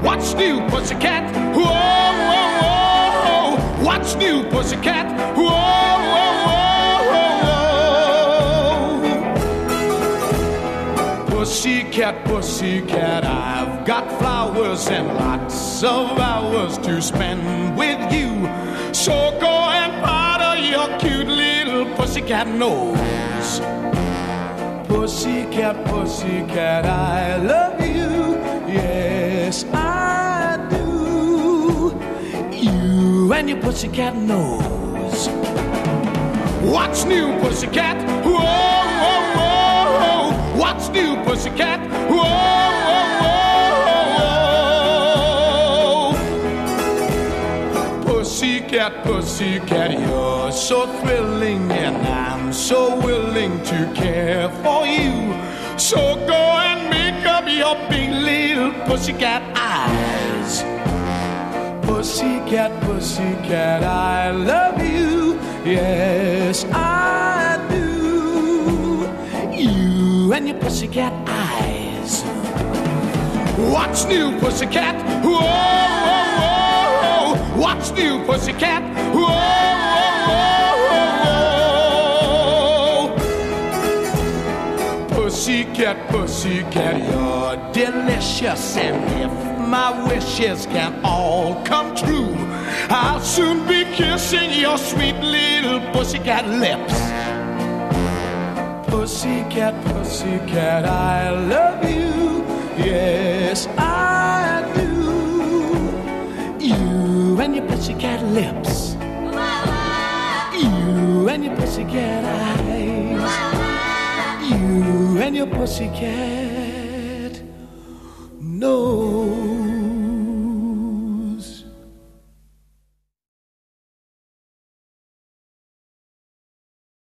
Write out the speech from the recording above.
What's new, pussycat? Whoa, whoa, whoa. What's new, pussycat? Whoa, whoa, whoa, whoa. Pussycat, pussycat, I've got flowers and lots of hours to spend with you. So go and powder your cute little pussycat nose. Pussycat, pussycat, I love you. Yes, I do. You and your pussycat nose. What's new, pussycat? Whoa, whoa, whoa. What's new, pussycat? Whoa, whoa, whoa. Pussycat, pussycat, you're so thrilling, and I'm so willing to care for you. So go and make up your big little pussycat eyes. Pussycat, pussycat, I love you. Yes, I do. You and your pussycat eyes. What's new, pussycat? Whoa, whoa, whoa. What's new, pussycat? Whoa, whoa, whoa. Pussycat, pussycat, you're delicious, and if my wishes can all come true, I'll soon be kissing your sweet little pussycat lips. Pussycat, pussycat, I love you. Yes, I do. You and your pussycat lips. You and your pussycat eyes. You and your pussycat nose.